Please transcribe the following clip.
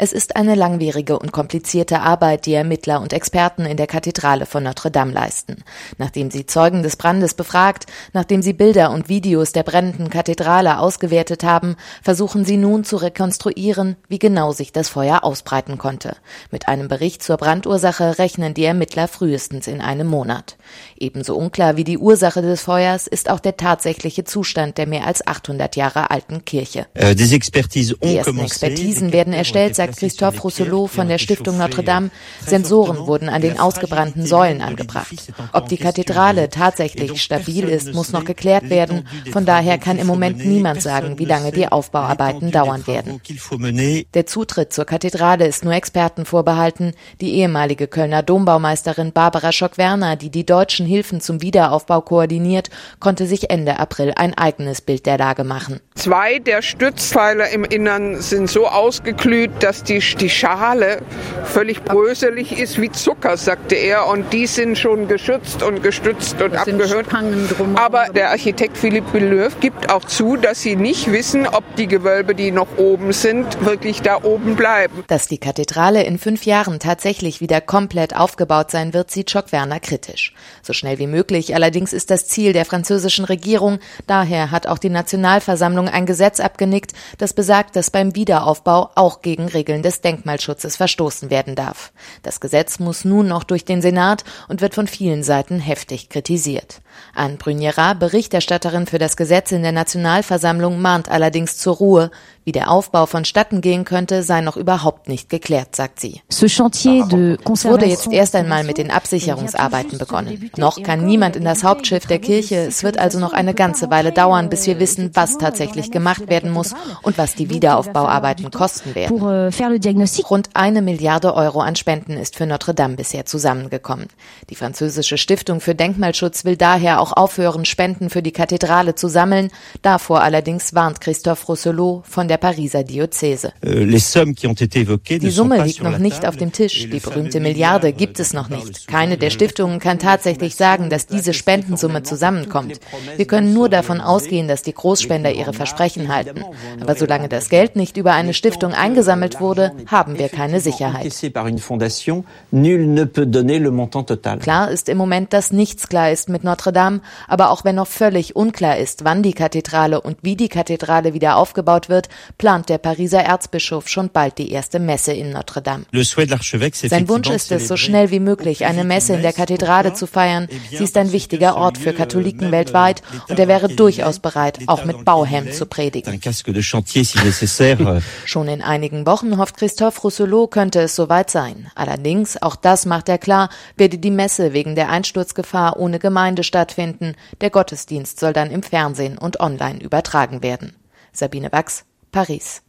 Es ist eine langwierige und komplizierte Arbeit, die Ermittler und Experten in der Kathedrale von Notre-Dame leisten. Nachdem sie Zeugen des Brandes befragt, nachdem sie Bilder und Videos der brennenden Kathedrale ausgewertet haben, versuchen sie nun zu rekonstruieren, wie genau sich das Feuer ausbreiten konnte. Mit einem Bericht zur Brandursache rechnen die Ermittler frühestens in einem Monat. Ebenso unklar wie die Ursache des Feuers ist auch der tatsächliche Zustand der mehr als 800 Jahre alten Kirche. Die ersten Expertisen werden erstellt, sagt Christophe Rousselot von der Stiftung Notre-Dame. Sensoren wurden an den ausgebrannten Säulen angebracht. Ob die Kathedrale tatsächlich stabil ist, muss noch geklärt werden. Von daher kann im Moment niemand sagen, wie lange die Aufbauarbeiten dauern werden. Der Zutritt zur Kathedrale ist nur Experten vorbehalten. Die ehemalige Kölner Dombaumeisterin Barbara Schock-Werner, die die deutschen Hilfen zum Wiederaufbau koordiniert, konnte sich Ende April ein eigenes Bild der Lage machen. 2 der Stützpfeiler im Innern sind so ausgeglüht, dass die Schale völlig bröselig ist wie Zucker, sagte er. Und die sind schon geschützt und gestützt und abgehört. Aber der Architekt Philippe Villeneuve gibt auch zu, dass sie nicht wissen, ob die Gewölbe, die noch oben sind, wirklich da oben bleiben. Dass die Kathedrale in 5 Jahren tatsächlich wieder komplett aufgebaut sein wird, sieht Schock-Werner kritisch. So schnell wie möglich allerdings ist das Ziel der französischen Regierung. Daher hat auch die Nationalversammlung ein Gesetz abgenickt, das besagt, dass beim Wiederaufbau auch gegen Regeln des Denkmalschutzes verstoßen werden darf. Das Gesetz muss nun noch durch den Senat und wird von vielen Seiten heftig kritisiert. Anne Bruniera, Berichterstatterin für das Gesetz in der Nationalversammlung, mahnt allerdings zur Ruhe. Wie der Aufbau vonstatten gehen könnte, sei noch überhaupt nicht geklärt, sagt sie. Es wurde jetzt erst einmal mit den Absicherungsarbeiten begonnen. Noch kann niemand in das Hauptschiff der Kirche. Es wird also noch eine ganze Weile dauern, bis wir wissen, was tatsächlich gemacht werden muss und was die Wiederaufbauarbeiten kosten werden. Rund 1 Milliarde Euro an Spenden ist für Notre-Dame bisher zusammengekommen. Die französische Stiftung für Denkmalschutz will daher auch aufhören, Spenden für die Kathedrale zu sammeln. Davor allerdings warnt Christophe Rousselot von der Pariser Diözese. Die Summe liegt noch nicht auf dem Tisch. Die berühmte Milliarde gibt es noch nicht. Keine der Stiftungen kann tatsächlich sagen, dass diese Spendensumme zusammenkommt. Wir können nur davon ausgehen, dass die Großspender ihre Versprechen halten. Aber solange das Geld nicht über eine Stiftung eingesammelt wurde, haben wir keine Sicherheit. Klar ist im Moment, dass nichts klar ist mit Notre-Dame, aber auch wenn noch völlig unklar ist, wann die Kathedrale und wie die Kathedrale wieder aufgebaut wird, plant der Pariser Erzbischof schon bald die erste Messe in Notre-Dame. Sein Wunsch ist es, so schnell wie möglich eine Messe in der Kathedrale zu feiern. Sie ist ein wichtiger Ort für Katholiken weltweit und er wäre durchaus bereit, auch mit Bauhelm zu predigen. Schon in einigen Wochen, hofft Christophe Rousselot, könnte es soweit sein. Allerdings, auch das macht er klar, werde die Messe wegen der Einsturzgefahr ohne Gemeinde stattfinden. Der Gottesdienst soll dann im Fernsehen und online übertragen werden. Sabine Wachs, Paris.